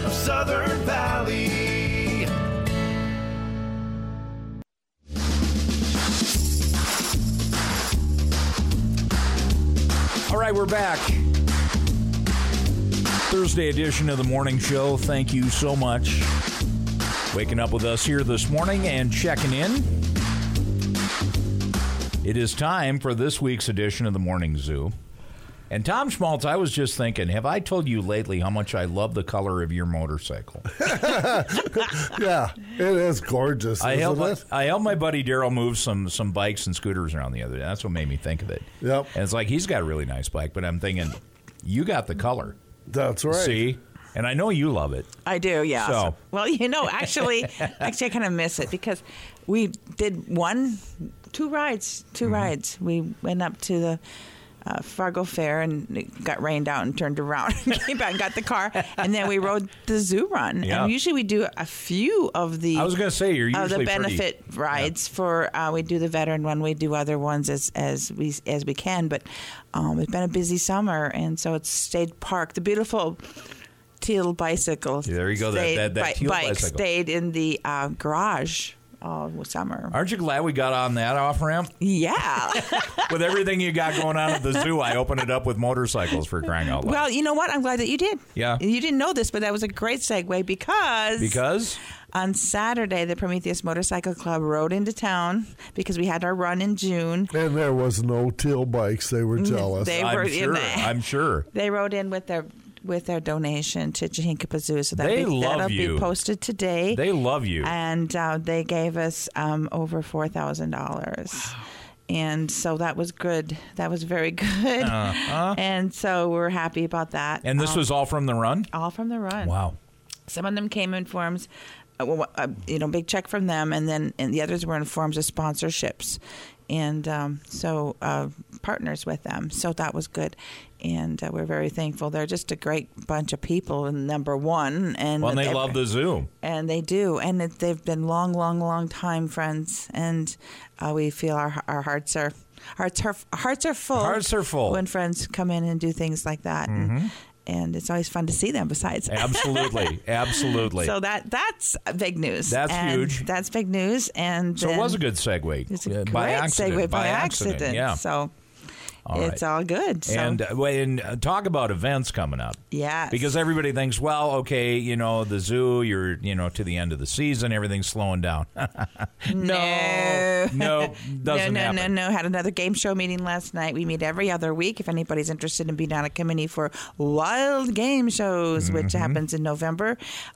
of Southern Valley. All right, we're back. Thursday edition of the morning show. Thank you so much. Waking up with us here this morning and checking in. It is time for this week's edition of the Morning Zoo. And Tom Schmaltz, I was just thinking, have I told you lately how much I love the color of your motorcycle? Yeah, it is gorgeous, I helped it? my buddy Daryl move some bikes and scooters around the other day. That's what made me think of it. Yep. And it's like, he's got a really nice bike, but I'm thinking, you got the color. That's right. See? And I know you love it. I do, yeah. So. Well, actually, I kind of miss it because we did two rides. We went up to the Fargo Fair and it got rained out and turned around and came back and got the car. And then we rode the zoo run. Yeah. And usually we do a few of the... I was going to say, you're usually the benefit rides for... we do the veteran one. We do other ones as we can. But it's been a busy summer. And so it's State Park. The beautiful... teal bicycle. There you go. That teal bike bicycle stayed in the garage all summer. Aren't you glad we got on that off ramp? Yeah. With everything you got going on at the zoo, I opened it up with motorcycles, for crying out loud. Well, you know what? I'm glad that you did. Yeah. You didn't know this, but that was a great segue because on Saturday, the Prometheus Motorcycle Club rode into town because we had our run in June. And there was no teal bikes. They were jealous. I'm sure. They rode in with their donation to Chihinkapa Zoo, so that'll be posted today. They love you, and they gave us over $4,000. Wow. And so that was good. That was very good. And so we're happy about that. And this was all from the run? All from the run. Wow. Some of them came in forms, big check from them, and the others were in forms of sponsorships. And so partners with them. So that was good. And we're very thankful. They're just a great bunch of people, number one. And they love the zoo. And they do. And they've been long time friends. And we feel our hearts are full. Hearts are full. When friends come in and do things like that. Mm-hmm. And it's always fun to see them besides. Absolutely. So that's big news. That's huge. That's big news. And so it was a good segue. It's a great segue by accident. Yeah. So it's all good. So. And talk about events coming up. Yes. Because everybody thinks, well, okay, the zoo, you're, to the end of the season, everything's slowing down. No, doesn't happen. No. Had another game show meeting last night. We meet every other week. If anybody's interested in being on a committee for Wild Game Shows, which happens in November.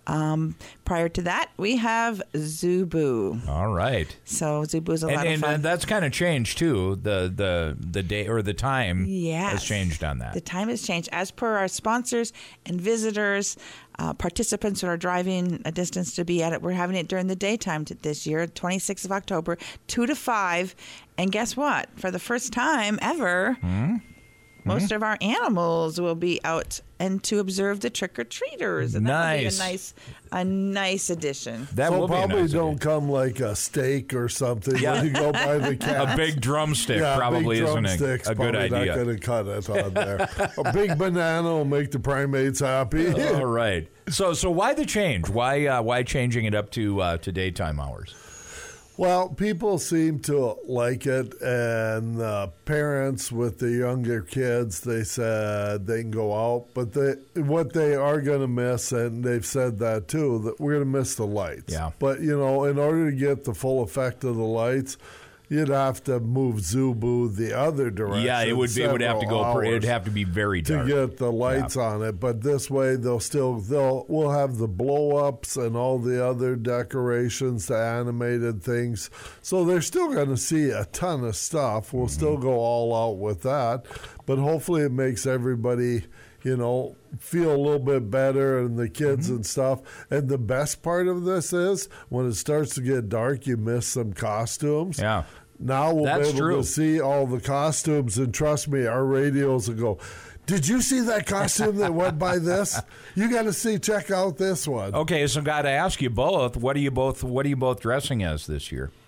Prior to that, we have Zubu. All right. So Zubu's a lot of fun. And that's kind of changed too. The day or the time has changed on that. The time has changed as per our sponsors and visitors. Participants who are driving a distance to be at it. We're having it during the daytime this year, 26th of October, 2 to 5. And guess what? For the first time ever, most of our animals will be out and to observe the trick-or-treaters. And that will be a nice addition. That will probably be don't come like a steak or something when you go by the cats. A big drumstick probably isn't a good idea. Not going to cut it on there. A big banana will make the primates happy. All right. So why the change? Why changing it up to daytime hours? Well, people seem to like it, and parents with the younger kids, they said they can go out, but what they are going to miss, and they've said that too, that we're going to miss the lights. Yeah. But, in order to get the full effect of the lights, you'd have to move Zubu the other direction. Yeah, it would have to go. It'd have to be very dark to get the lights on it. But this way, we'll have the blow ups and all the other decorations, the animated things. So they're still going to see a ton of stuff. We'll still go all out with that, but hopefully it makes everybody feel a little bit better, and the kids and stuff. And the best part of this is when it starts to get dark, you miss some costumes. Yeah. Now we'll be able to see all the costumes, and trust me, our radios will go, did you see that costume that went by this? You got to check out this one. Okay, so got to ask you both, what are you both dressing as this year?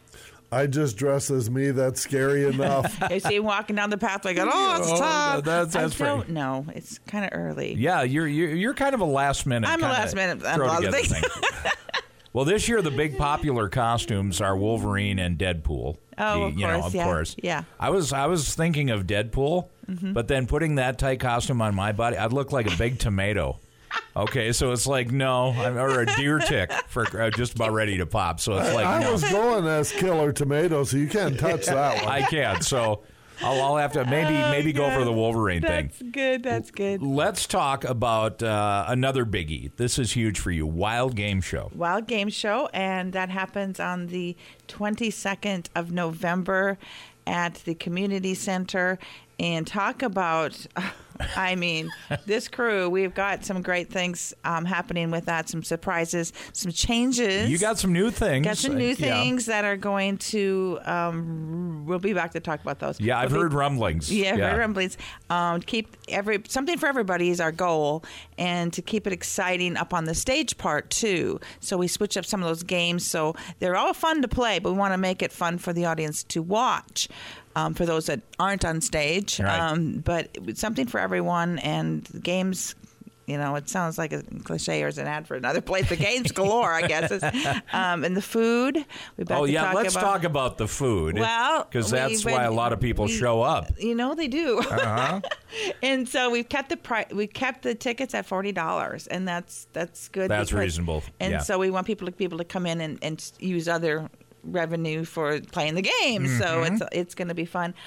I just dress as me. That's scary enough. I see him walking down the pathway. Going, oh, it's time. That's I pretty. don't know. It's kind of early. Yeah, you're kind of a last minute. I'm a last minute. Throw together thing. Well, this year the big popular costumes are Wolverine and Deadpool. Oh, Of course. Yeah. I was thinking of Deadpool, but then putting that tight costume on my body, I'd look like a big tomato. Okay, so it's like or a deer tick for just about ready to pop. So it's like I was going as Killer Tomato, so you can't touch that one. I can't. So I'll have to maybe go for the Wolverine thing. That's good. That's good. Let's talk about another biggie. This is huge for you. Wild Game Show. Wild Game Show, and that happens on the 22nd of November at the community center. And talk about, I mean, this crew, we've got some great things happening with that, some surprises, some changes. You got some new things. Got some new things that are going to, we'll be back to talk about those. Yeah, I've heard rumblings. Yeah, I've heard rumblings. Keep something for everybody is our goal, and to keep it exciting up on the stage part too. So we switch up some of those games. So they're all fun to play, but we want to make it fun for the audience to watch. For those that aren't on stage, right. But it's something for everyone, and games, it sounds like a cliche or as an ad for another place. The games galore, I guess. And the food. Let's talk about the food. Well, because that's why a lot of people show up. They do. Uh-huh. And so we've kept the tickets at $40, and that's good. That's reasonable. And so we want people to come in and use other revenue for playing the game, so it's going to be fun.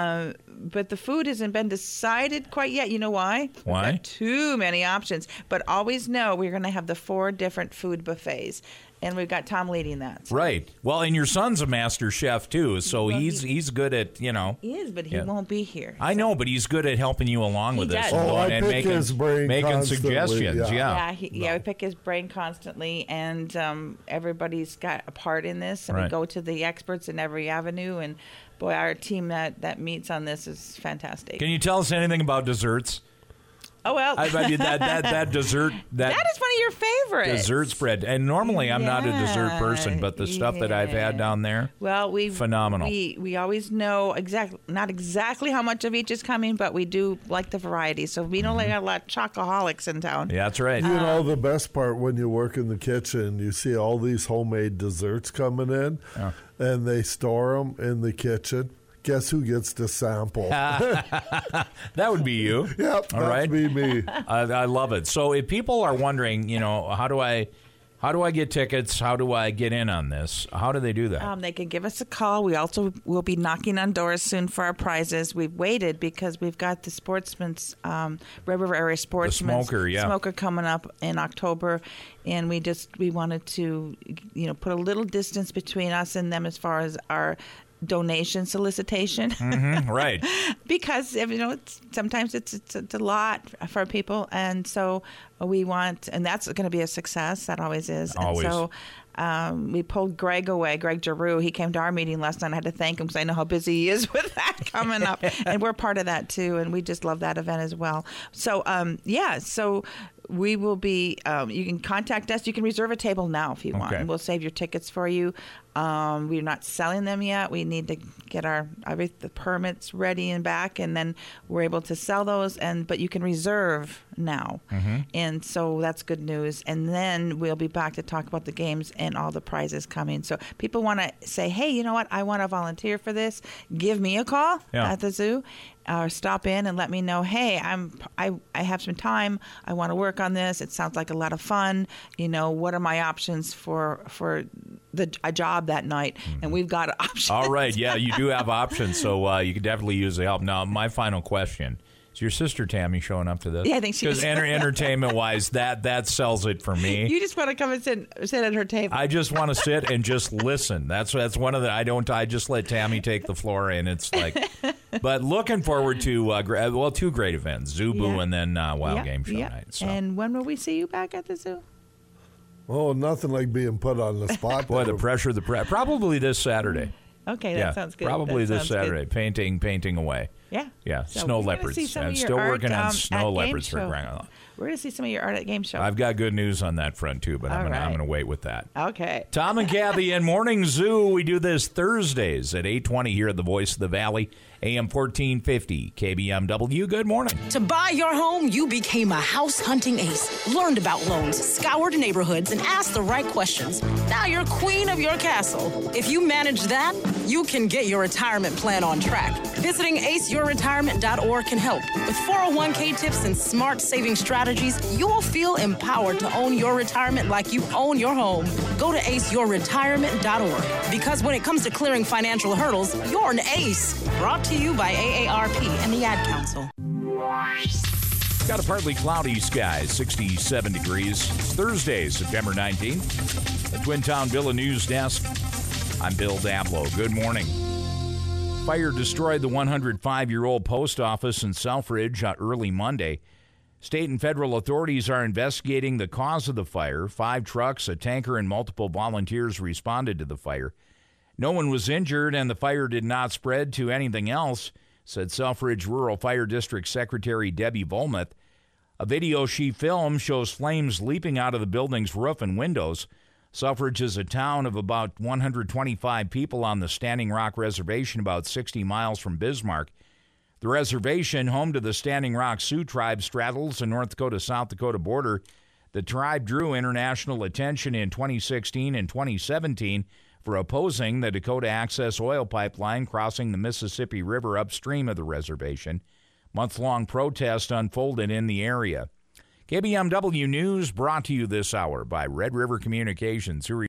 But the food hasn't been decided quite yet. You know why? Why? We've got too many options. But always know we're going to have the 4 different food buffets, and we've got Tom leading that. So. Right. Well, and your son's a master chef too, so he's good at He is, but he won't be here. I know, but he's good at helping you along with this. I pick his brain making suggestions. We pick his brain constantly, and everybody's got a part in this, and we go to the experts in every avenue, and boy, our team that meets on this is fantastic. Can you tell us anything about desserts? Oh, well. I mean, that dessert. That is one of your favorites. Dessert spread. And normally I'm not a dessert person, but the stuff that I've had down there, phenomenal. We always know not exactly how much of each is coming, but we do like the variety. So we don't got a lot of chocoholics in town. Yeah, that's right. The best part when you work in the kitchen, you see all these homemade desserts coming in, and they store them in the kitchen. Guess who gets to sample? That would be you. Yep, that'd be me. I love it. So if people are wondering, how do I get tickets? How do I get in on this? How do they do that? They can give us a call. We also will be knocking on doors soon for our prizes. We've waited because we've got the Sportsman's Red River Area Sportsman's Smoker coming up in October, and we wanted to put a little distance between us and them as far as our donation solicitation, right? Because sometimes it's a lot for people, and so we want, and that's going to be a success. That always is. Always. And so we pulled Greg away. Greg Giroux. He came to our meeting last night. I had to thank him because I know how busy he is with that coming up, and we're part of that too. And we just love that event as well. So so. We will be, you can contact us. You can reserve a table now if you want. And we'll save your tickets for you. We're not selling them yet. We need to get the permits ready and back, and then we're able to sell those. But you can reserve now. And so that's good news. And then we'll be back to talk about the games and all the prizes coming. So people want to say, hey, you know what? I want to volunteer for this. Give me a call at the zoo. Or stop in and let me know, hey, I have some time. I want to work on this. It sounds like a lot of fun. What are my options for a job that night? And we've got options. All right. Yeah, you do have options. So you could definitely use the help. Now, my final question. Is your sister Tammy showing up to this? Yeah, I think she is. Because entertainment-wise, that sells it for me. You just want to come and sit at her table. I just want to sit and just listen. That's one of the. I just let Tammy take the floor, and it's like. But looking forward to 2 great events: Zoo Boo and then Wild Game Show night. So. And when will we see you back at the zoo? Oh, nothing like being put on the spot. Boy, the pressure. Probably this Saturday. Okay, that sounds good. Probably this Saturday. Painting away. Yeah. Yeah, So snow we're gonna leopards. see some I'm of your still art, working on at snow Game leopards for Show. crying out loud. We're going to see some of your art at Game Show. I've got good news on that front, too, but I'm All right. going to wait with that. Okay. Tom and Kathy in Morning Zoo. We do this Thursdays at 8:20 here at the Voice of the Valley, AM 1450, KBMW. Good morning. To buy your home, you became a house hunting ace. Learned about loans, scoured neighborhoods, and asked the right questions. Now you're queen of your castle. If you manage that, you can get your retirement plan on track. Visiting aceyourretirement.org can help. With 401k tips and smart saving strategies, you will feel empowered to own your retirement like you own your home. Go to aceyourretirement.org. Because when it comes to clearing financial hurdles, you're an ace. Brought to you by AARP and the Ad Council. Got a partly cloudy sky, 67 degrees. It's Thursday, September 19th. At Twin Town Villa News Desk, I'm Bill Dablow. Good morning. Fire destroyed the 105-year-old post office in Selfridge early Monday. State and federal authorities are investigating the cause of the fire. 5 trucks, a tanker, and multiple volunteers responded to the fire. No one was injured, and the fire did not spread to anything else, said Selfridge Rural Fire District Secretary Debbie Volmuth. A video she filmed shows flames leaping out of the building's roof and windows. Selfridge is a town of about 125 people on the Standing Rock Reservation, about 60 miles from Bismarck. The reservation, home to the Standing Rock Sioux tribe, straddles the North Dakota-South Dakota border. The tribe drew international attention in 2016 and 2017 for opposing the Dakota Access Oil Pipeline crossing the Mississippi River upstream of the reservation. Month-long protest unfolded in the area. KBMW News brought to you this hour by Red River Communications, who